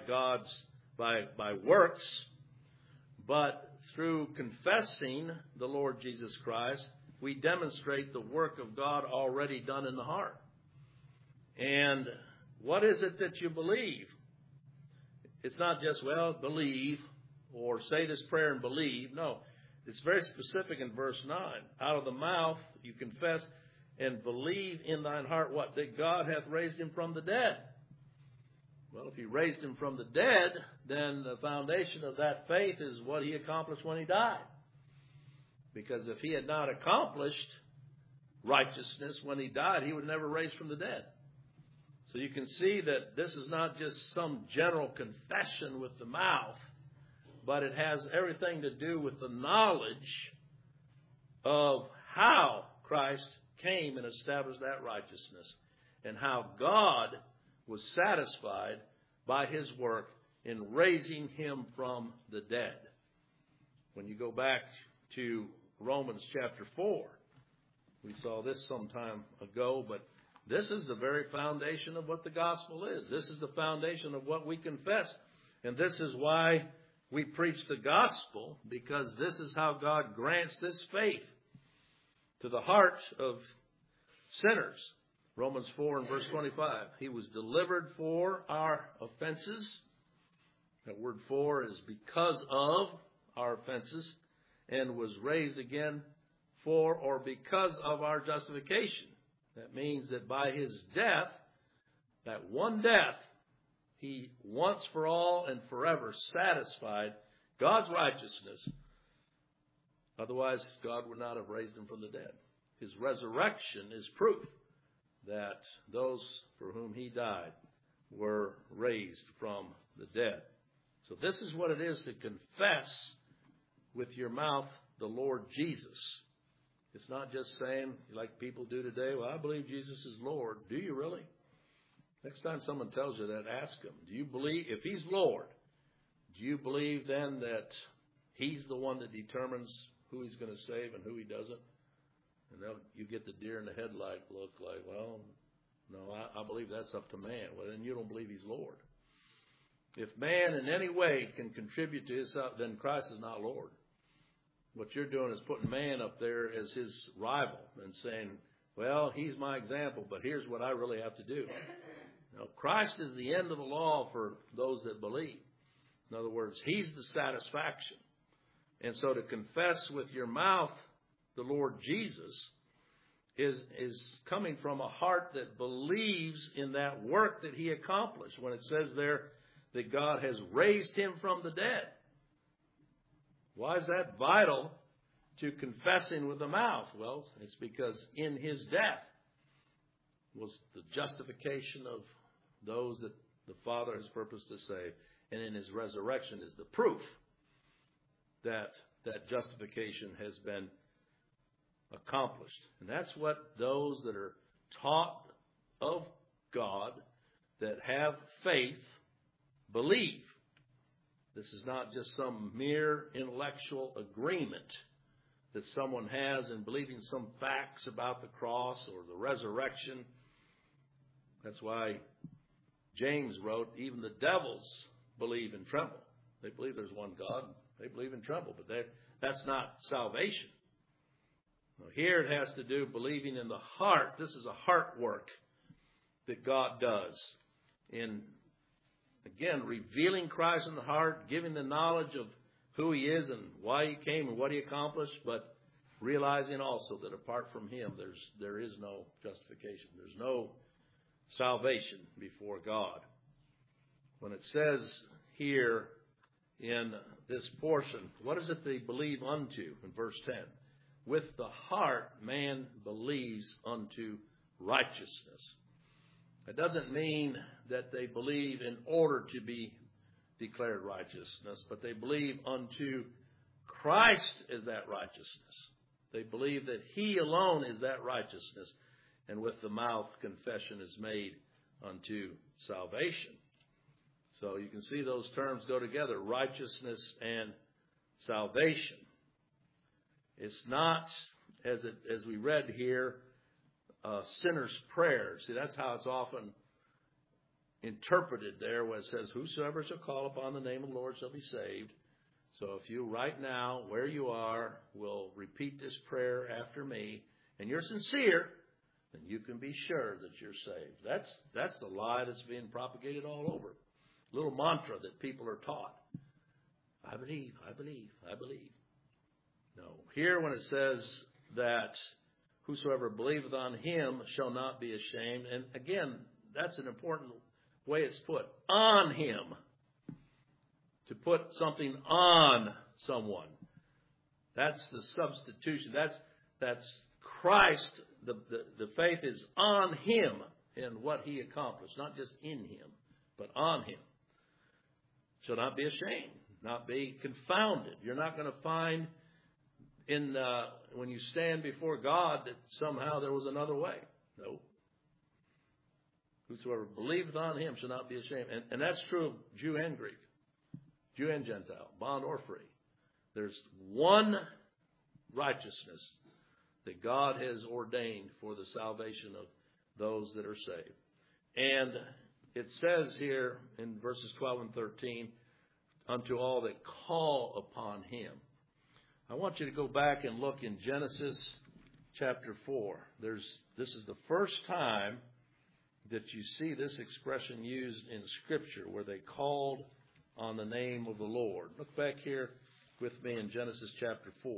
works, but through confessing the Lord Jesus Christ, we demonstrate the work of God already done in the heart. And what is it that you believe? It's not just, believe, or say this prayer and believe. No, it's very specific in verse 9. Out of the mouth you confess and believe in thine heart what? That God hath raised him from the dead. Well, if he raised him from the dead, then the foundation of that faith is what he accomplished when he died. Because if he had not accomplished righteousness when he died, he would never raise from the dead. So you can see that this is not just some general confession with the mouth, but it has everything to do with the knowledge of how Christ came and established that righteousness, and how God was satisfied by his work in raising him from the dead. When you go back to Romans chapter 4, we saw this some time ago, but this is the very foundation of what the gospel is. This is the foundation of what we confess. And this is why we preach the gospel, because this is how God grants this faith to the heart of sinners. Romans 4 and verse 25. He was delivered for our offenses. That word for is because of our offenses, and was raised again for or because of our justification. That means that by his death, that one death, he once for all and forever satisfied God's righteousness. Otherwise, God would not have raised him from the dead. His resurrection is proof that those for whom he died were raised from the dead. So this is what it is to confess with your mouth the Lord Jesus. It's not just saying, like people do today, well, I believe Jesus is Lord. Do you really? Next time someone tells you that, ask them, do you believe, if he's Lord, do you believe then that he's the one that determines who he's going to save and who he doesn't? And then you get the deer in the headlight look like, well, no, I believe that's up to man. Well, then you don't believe he's Lord. If man in any way can contribute to his, then Christ is not Lord. What you're doing is putting man up there as his rival and saying, well, he's my example, but here's what I really have to do. Now, Christ is the end of the law for those that believe. In other words, he's the satisfaction. And so to confess with your mouth the Lord Jesus is coming from a heart that believes in that work that he accomplished. When it says there that God has raised him from the dead. Why is that vital to confessing with the mouth? Well, it's because in his death, was the justification of those that the Father has purposed to save. And in his resurrection is the proof that that justification has been accomplished. And that's what those that are taught of God, that have faith, believe. This is not just some mere intellectual agreement that someone has in believing some facts about the cross or the resurrection. That's why James wrote, even the devils believe and tremble. They believe there's one God. They believe and tremble. But that's not salvation. Here it has to do believing in the heart. This is a heart work that God does in, again, revealing Christ in the heart, giving the knowledge of who he is and why he came and what he accomplished, but realizing also that apart from him, there is no justification. There's no salvation before God. When it says here in this portion, what is it they believe unto in verse 10? With the heart man believes unto righteousness. It doesn't mean that they believe in order to be declared righteousness, but they believe unto Christ as that righteousness. They believe that he alone is that righteousness, and with the mouth confession is made unto salvation. So you can see those terms go together, righteousness and salvation. It's not, as we read here, a sinner's prayer. See, that's how it's often interpreted there, where it says, whosoever shall call upon the name of the Lord shall be saved. So if you right now, where you are, will repeat this prayer after me, and you're sincere, then you can be sure that you're saved. That's the lie that's being propagated all over. Little mantra that people are taught. I believe, I believe, I believe. No. Here when it says that whosoever believeth on him shall not be ashamed, and again, that's an important way it's put. On him. To put something on someone. That's the substitution. That's Christ. The faith is on him and what he accomplished. Not just in him, but on him. Shall not be ashamed. Not be confounded. You're not going to find when you stand before God that somehow there was another way. No. Whosoever believeth on him shall not be ashamed. And that's true of Jew and Greek. Jew and Gentile, bond or free. There's one righteousness that God has ordained for the salvation of those that are saved. And it says here in verses 12 and 13, unto all that call upon him. I want you to go back and look in Genesis chapter 4. This is the first time that you see this expression used in Scripture, where they called on the name of the Lord. Look back here with me in Genesis chapter 4.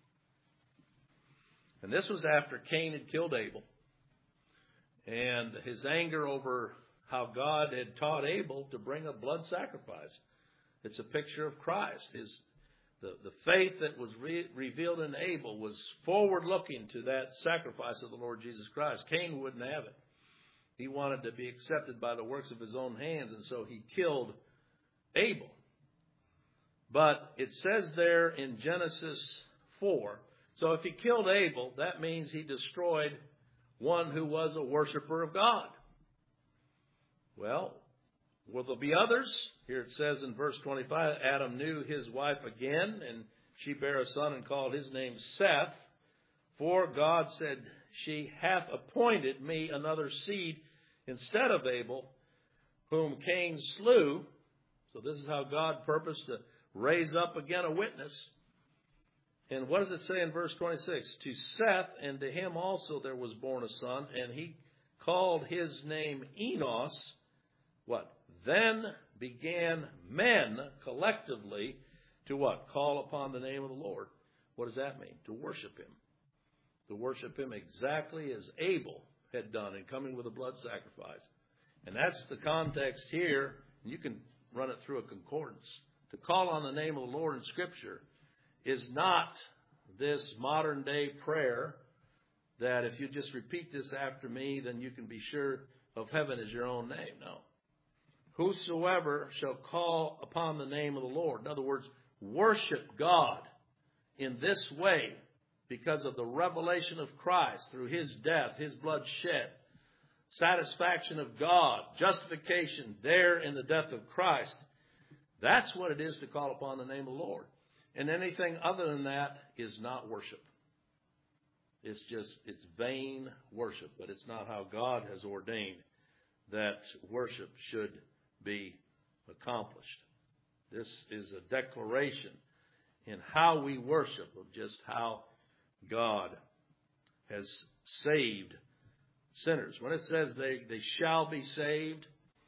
And this was after Cain had killed Abel. And his anger over how God had taught Abel to bring a blood sacrifice. It's a picture of Christ. The faith that was revealed in Abel was forward-looking to that sacrifice of the Lord Jesus Christ. Cain wouldn't have it. He wanted to be accepted by the works of his own hands, and so he killed Abel. But it says there in Genesis 4, so if he killed Abel, that means he destroyed one who was a worshiper of God. Well, will there be others? Here it says in verse 25, Adam knew his wife again, and she bare a son and called his name Seth. For God said, she hath appointed me another seed instead of Abel, whom Cain slew. So this is how God purposed to raise up again a witness. And what does it say in verse 26? To Seth, and to him also there was born a son, and he called his name Enos. What? Then began men collectively to what? Call upon the name of the Lord. What does that mean? To worship him. To worship him exactly as Abel had done in coming with a blood sacrifice. And that's the context here. You can run it through a concordance. To call on the name of the Lord in Scripture is not this modern day prayer that if you just repeat this after me, then you can be sure of heaven as your own name. No. Whosoever shall call upon the name of the Lord. In other words, worship God in this way because of the revelation of Christ through His death, His blood shed, satisfaction of God, justification there in the death of Christ. That's what it is to call upon the name of the Lord. And anything other than that is not worship. It's vain worship, but it's not how God has ordained that worship should be accomplished. This is a declaration in how we worship of just how God has saved sinners. When it says they shall be saved,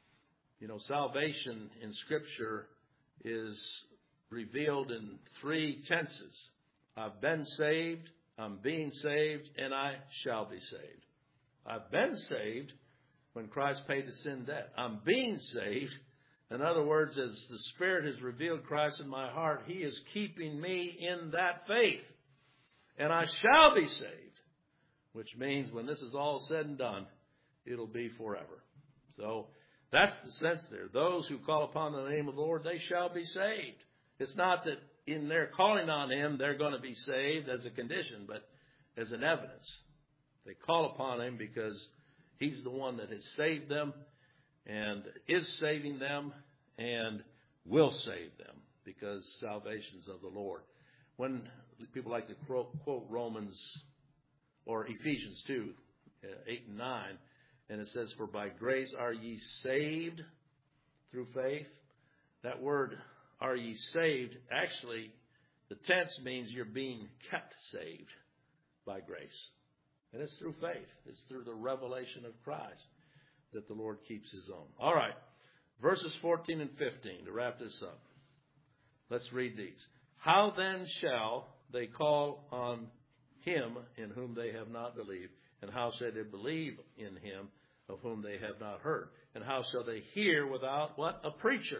salvation in Scripture is revealed in three tenses. I've been saved, I'm being saved, and I shall be saved. I've been saved when Christ paid the sin debt. I'm being saved. In other words, as the Spirit has revealed Christ in my heart, He is keeping me in that faith. And I shall be saved, which means when this is all said and done, it'll be forever. So that's the sense there. Those who call upon the name of the Lord, they shall be saved. It's not that in their calling on Him, they're going to be saved as a condition, but as an evidence. They call upon Him because He's the one that has saved them and is saving them and will save them because salvation is of the Lord. When people like to quote Romans or Ephesians 2, 8 and 9, and it says, "For by grace are ye saved through faith." That word, "are ye saved," actually, the tense means you're being kept saved by grace. And it's through faith. It's through the revelation of Christ that the Lord keeps His own. All right, verses 14 and 15 to wrap this up. Let's read these. "How then shall they call on Him in whom they have not believed? And how shall they believe in Him of whom they have not heard? And how shall they hear without" what? "A preacher?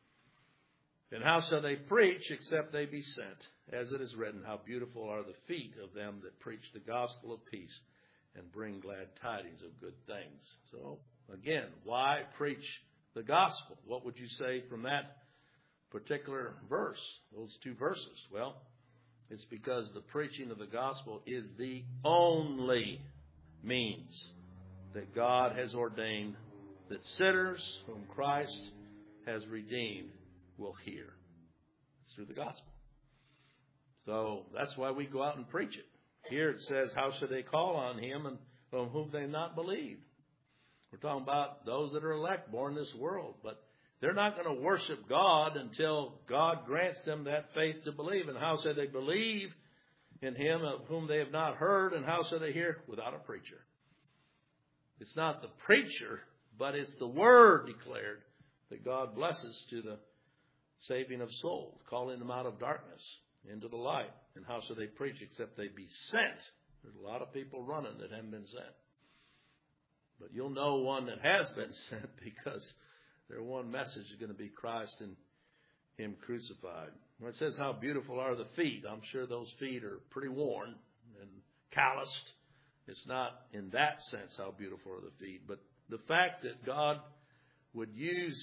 And how shall they preach except they be sent? As it is written, how beautiful are the feet of them that preach the gospel of peace and bring glad tidings of good things." So, again, why preach the gospel? What would you say from that particular verse, those two verses? Well, it's because the preaching of the gospel is the only means that God has ordained that sinners whom Christ has redeemed will hear. It's through the gospel. So that's why we go out and preach it. Here it says, how should they call on Him and from whom they not believed? We're talking about those that are elect, born in this world. But they're not going to worship God until God grants them that faith to believe. And how shall they believe in Him of whom they have not heard? And how shall they hear without a preacher? It's not the preacher, but it's the word declared that God blesses to the saving of souls, calling them out of darkness into the light. And how shall they preach except they be sent? There's a lot of people running that haven't been sent. But you'll know one that has been sent because their one message is going to be Christ and Him crucified. When it says how beautiful are the feet, I'm sure those feet are pretty worn and calloused. It's not in that sense how beautiful are the feet, but the fact that God would use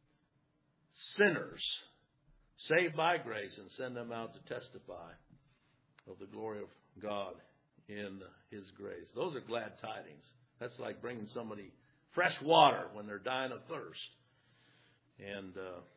sinners saved by grace and send them out to testify of the glory of God in His grace. Those are glad tidings. That's like bringing somebody fresh water when they're dying of thirst. And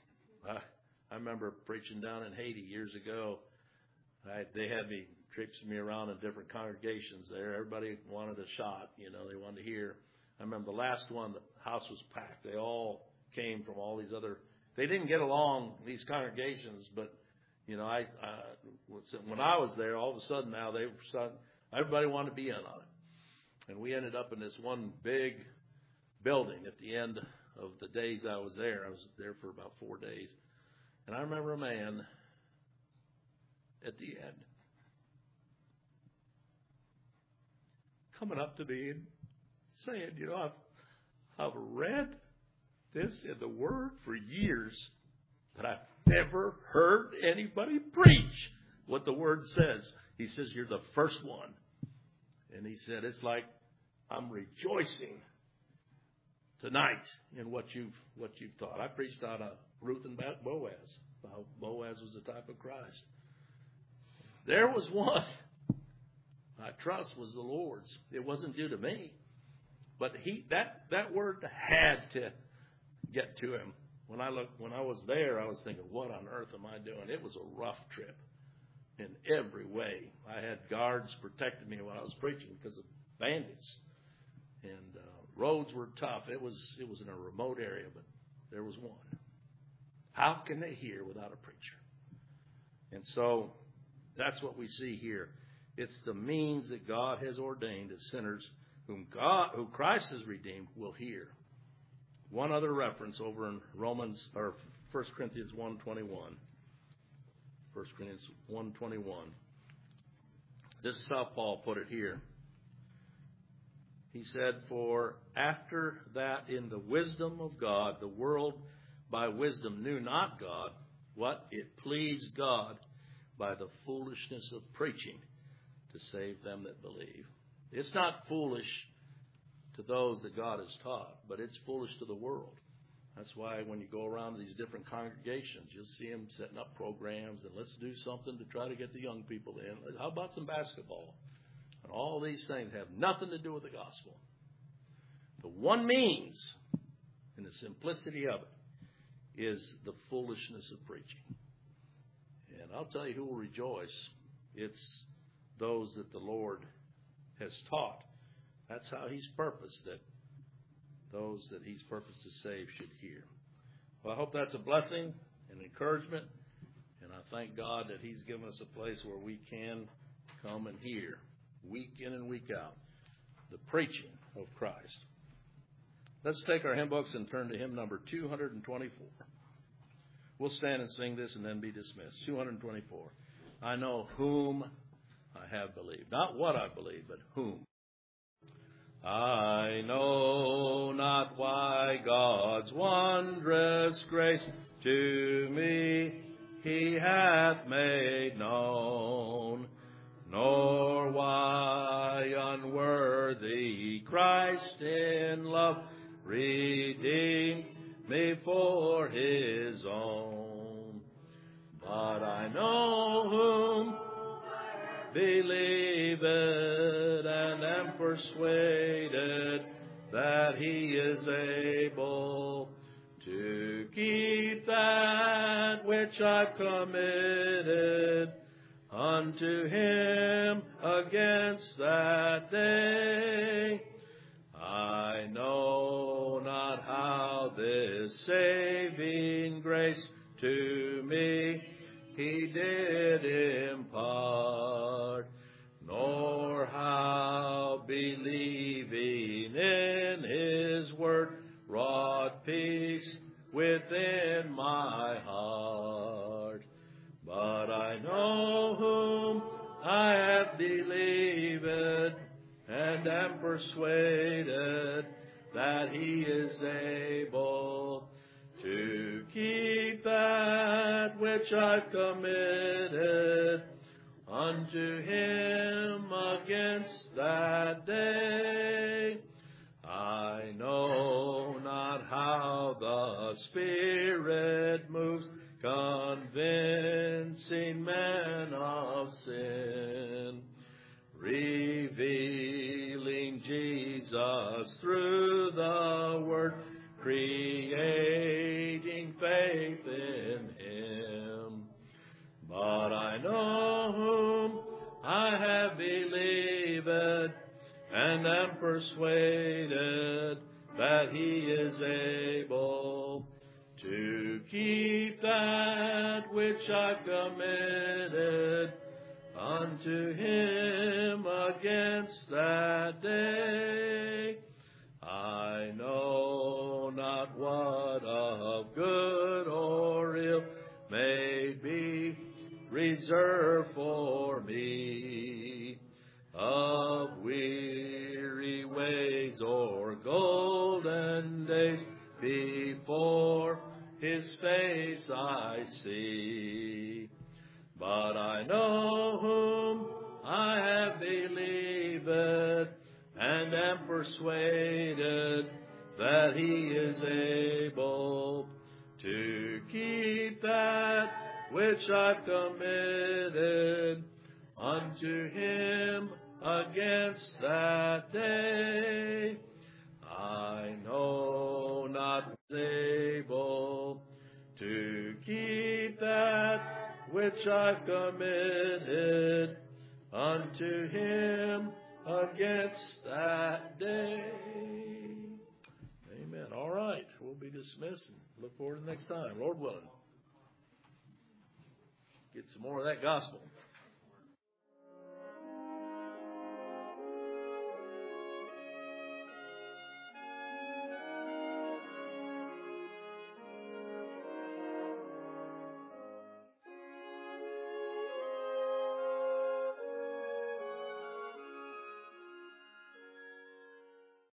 I remember preaching down in Haiti years ago. They had me traipsing me around in different congregations there. Everybody wanted a shot, they wanted to hear. I remember the last one, the house was packed. They all came from all these other. They didn't get along, these congregations, but when I was there, all of a sudden now everybody wanted to be in on it. And we ended up in this one big building at the end of the days I was there. I was there for about 4 days. And I remember a man at the end coming up to me and saying, I've read this in the Word for years, but I've never heard anybody preach what the Word says. He says, you're the first one. And he said, it's like I'm rejoicing tonight in what you've taught. I preached on Ruth and Boaz, how Boaz was the type of Christ. There was one I trust was the Lord's. It wasn't due to me. But that word had to get to him. When I was there, I was thinking, what on earth am I doing? It was a rough trip in every way. I had guards protecting me while I was preaching because of bandits. And roads were tough. It was in a remote area, but there was one. How can they hear without a preacher? And so that's what we see here. It's the means that God has ordained that sinners who Christ has redeemed will hear. One other reference over in 1 Corinthians 1:21. 1 Corinthians 1:21. This is how Paul put it here. He said, for after that in the wisdom of God, the world by wisdom knew not God. What? It pleased God by the foolishness of preaching to save them that believe. It's not foolish to those that God has taught, but it's foolish to the world. That's why when you go around to these different congregations, you'll see them setting up programs and let's do something to try to get the young people in. How about some basketball? And all these things have nothing to do with the gospel. The one means, in the simplicity of it, is the foolishness of preaching. And I'll tell you who will rejoice. It's those that the Lord has taught. That's how he's purposed that those that he's purposed to save should hear. Well, I hope that's a blessing and encouragement. And I thank God that he's given us a place where we can come and hear, week in and week out, the preaching of Christ. Let's take our hymn books and turn to hymn number 224. We'll stand and sing this and then be dismissed. 224. I know whom I have believed. Not what I believe, but whom. I know not why God's wondrous grace to me he hath made known, nor why unworthy Christ in love redeemed me for his own. But I know whom believe it and am persuaded that he is able to keep that which I've committed unto him against that day. I know not how this saving grace to me he did impart, nor how believing in his word wrought peace within my heart. But I know whom I have believed and am persuaded that he is able to keep that which I've committed unto him against that day. I know not how the Spirit moves, convincing men of sin, revealing Jesus through the Word, creating faith in him. But I know whom I have believed and am persuaded that he is able to keep that which I've committed unto him against that day. I know not what of good or ill may be reserved for me, of weary ways or golden days before his face I see. But I know whom I have believed persuaded that he is able to keep that which I've committed unto him against that day. I know not who is able to keep that which I've committed unto him against that day. Amen. All right. We'll be dismissed and look forward to the next time, Lord willing. Get some more of that gospel.